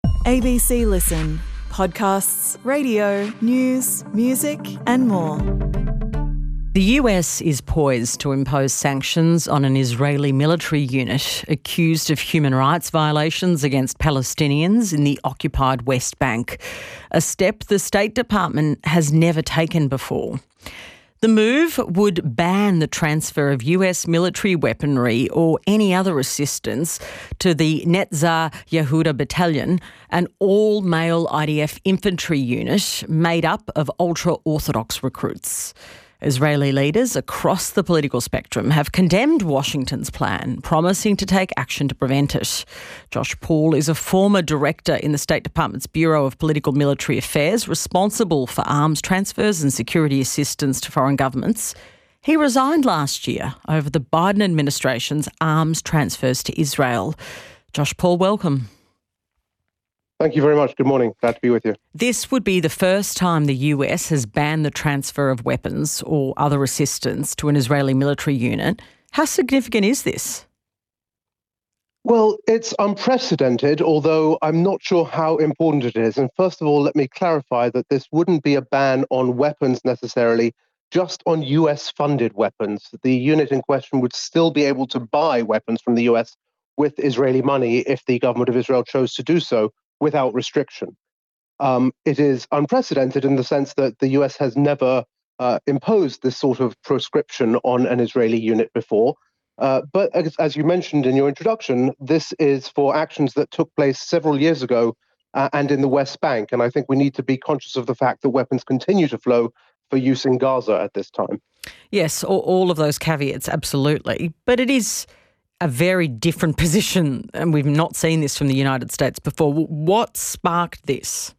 ABC Listen. Podcasts, radio, news, music and more. The US is poised to impose sanctions on an Israeli military unit accused of human rights violations against Palestinians in the occupied West Bank, a step the State Department has never taken before. The move would ban the transfer of US military weaponry or any other assistance to the Netzar Yehuda Battalion, an all-male IDF infantry unit made up of ultra-Orthodox recruits. Israeli leaders across the political spectrum have condemned Washington's plan, promising to take action to prevent it. Josh Paul is a former director in the State Department's Bureau of Political Military Affairs, responsible for arms transfers and security assistance to foreign governments. He resigned last year over the Biden administration's arms transfers to Israel. Josh Paul, welcome. Thank you very much. Good morning. Glad to be with you. This would be the first time the US has banned the transfer of weapons or other assistance to an Israeli military unit. How significant is this? Well, it's unprecedented, although I'm not sure how important it is. And first of all, let me clarify that this wouldn't be a ban on weapons necessarily, just on US-funded weapons. The unit in question would still be able to buy weapons from the US with Israeli money if the government of Israel chose to do so, without restriction. It is unprecedented in the sense that the US has never imposed this sort of proscription on an Israeli unit before. But as you mentioned in your introduction, this is for actions that took place several years ago and in the West Bank. And I think we need to be conscious of the fact that weapons continue to flow for use in Gaza at this time. Yes, all of those caveats, absolutely. But it is a very different position, and we've not seen this from the United States before. What sparked this?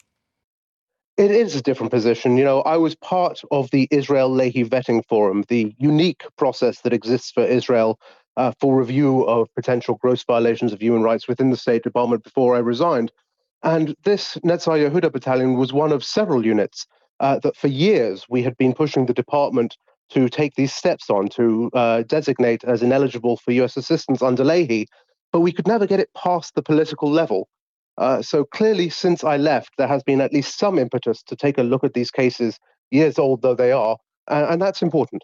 It is a different position. You know, I was part of the Israel Lehi Vetting Forum, the unique process that exists for Israel for review of potential gross violations of human rights within the State Department before I resigned. And this Netzar Yehuda Battalion was one of several units that for years we had been pushing the department to take these steps on, to designate as ineligible for US assistance under Lehi, but we could never get it past the political level. So clearly, since I left, there has been at least some impetus to take a look at these cases, years old though they are, and that's important.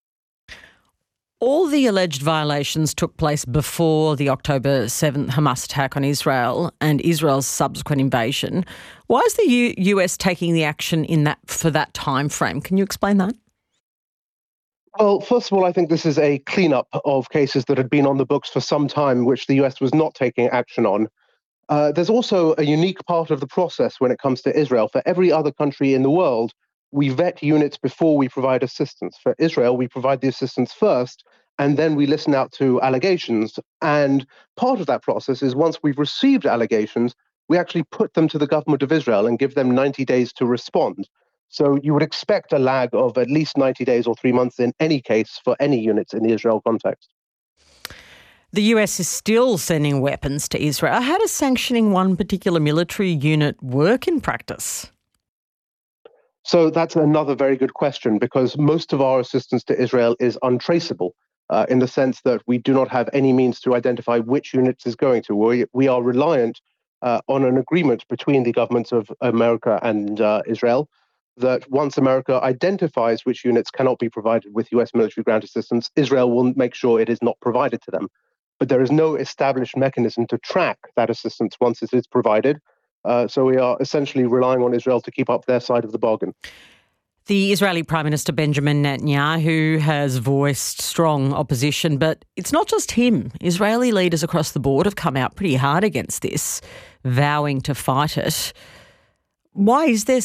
All the alleged violations took place before the October 7th Hamas attack on Israel and Israel's subsequent invasion. Why is the US taking the action for that time frame? Can you explain that? Well, first of all, I think this is a cleanup of cases that had been on the books for some time, which the US was not taking action on. There's also a unique part of the process when it comes to Israel. For every other country in the world, we vet units before we provide assistance. For Israel, we provide the assistance first, and then we listen out to allegations. And part of that process is once we've received allegations, we actually put them to the government of Israel and give them 90 days to respond. So you would expect a lag of at least 90 days or 3 months in any case for any units in the Israel context. The US is still sending weapons to Israel. How does sanctioning one particular military unit work in practice? So that's another very good question, because most of our assistance to Israel is untraceable in the sense that we do not have any means to identify which units is going to. We are reliant on an agreement between the governments of America and Israel, that once America identifies which units cannot be provided with US military ground assistance, Israel will make sure it is not provided to them. But there is no established mechanism to track that assistance once it is provided. So we are essentially relying on Israel to keep up their side of the bargain. The Israeli Prime Minister Benjamin Netanyahu has voiced strong opposition, but it's not just him. Israeli leaders across the board have come out pretty hard against this, vowing to fight it. Why is there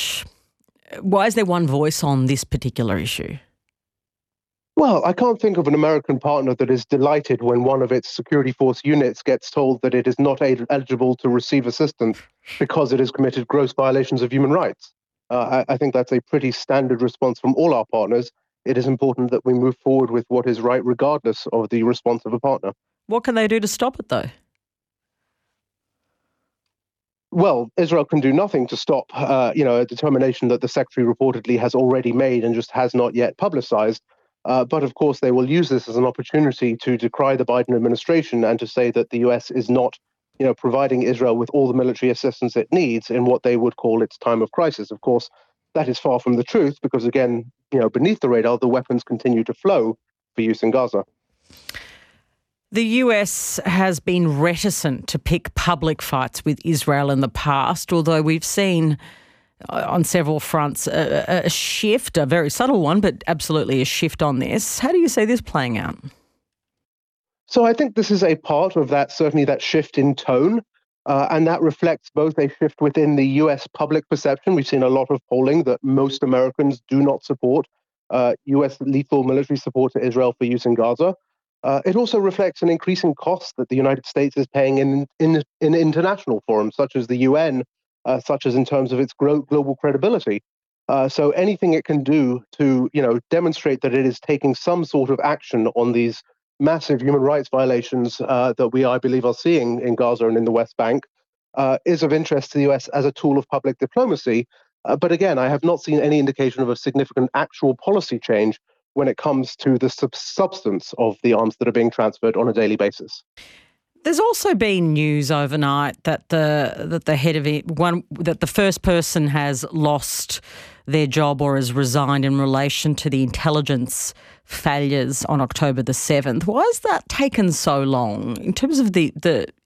one voice on this particular issue? Well, I can't think of an American partner that is delighted when one of its security force units gets told that it is not eligible to receive assistance because it has committed gross violations of human rights. I think that's a pretty standard response from all our partners. It is important that we move forward with what is right regardless of the response of a partner. What can they do to stop it, though? Well, Israel can do nothing to stop, a determination that the secretary reportedly has already made and just has not yet publicized. But of course, they will use this as an opportunity to decry the Biden administration and to say that the US is not providing Israel with all the military assistance it needs in what they would call its time of crisis. Of course, that is far from the truth because, again, beneath the radar, the weapons continue to flow for use in Gaza. The US has been reticent to pick public fights with Israel in the past, although we've seen on several fronts a shift, a very subtle one, but absolutely a shift on this. How do you see this playing out? So I think this is a part of that, certainly that shift in tone, and that reflects both a shift within the US public perception. We've seen a lot of polling that most Americans do not support US lethal military support to Israel for use in Gaza. It also reflects an increasing cost that the United States is paying in international forums, such as the UN, such as in terms of its global credibility. So anything it can do to, demonstrate that it is taking some sort of action on these massive human rights violations that I believe, are seeing in Gaza and in the West Bank, is of interest to the US as a tool of public diplomacy. But again, I have not seen any indication of a significant actual policy change when it comes to the substance of the arms that are being transferred on a daily basis. There's also been news overnight that the head of it, that the first person has lost their job or has resigned in relation to the intelligence failures on October the 7th. Why has that taken so long in terms of the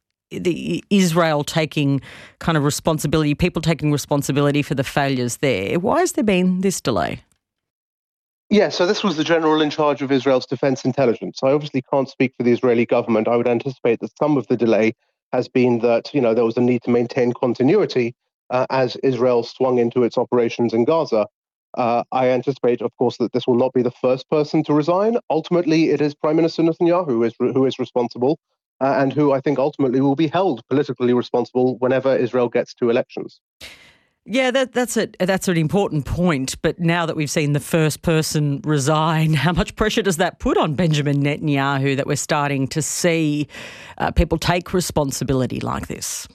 Israel taking kind of responsibility, people taking responsibility for the failures there? Why has there been this delay? Yeah, so this was the general in charge of Israel's defense intelligence. I obviously can't speak for the Israeli government. I would anticipate that some of the delay has been that, there was a need to maintain continuity as Israel swung into its operations in Gaza. I anticipate, of course, that this will not be the first person to resign. Ultimately, it is Prime Minister Netanyahu who is responsible and who I think ultimately will be held politically responsible whenever Israel gets to elections. Yeah, that's an important point. But now that we've seen the first person resign, how much pressure does that put on Benjamin Netanyahu that we're starting to see people take responsibility like this?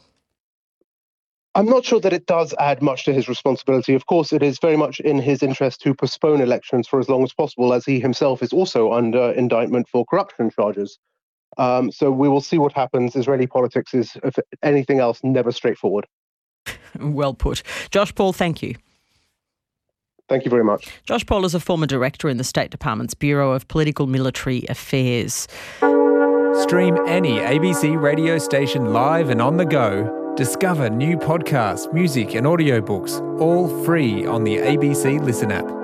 I'm not sure that it does add much to his responsibility. Of course, it is very much in his interest to postpone elections for as long as possible, as he himself is also under indictment for corruption charges. So we will see what happens. Israeli politics is, if anything else, never straightforward. Well put. Josh Paul, thank you. Thank you very much. Josh Paul is a former director in the State Department's Bureau of Political Military Affairs. Stream any ABC radio station live and on the go. Discover new podcasts, music and audiobooks, all free on the ABC Listen app.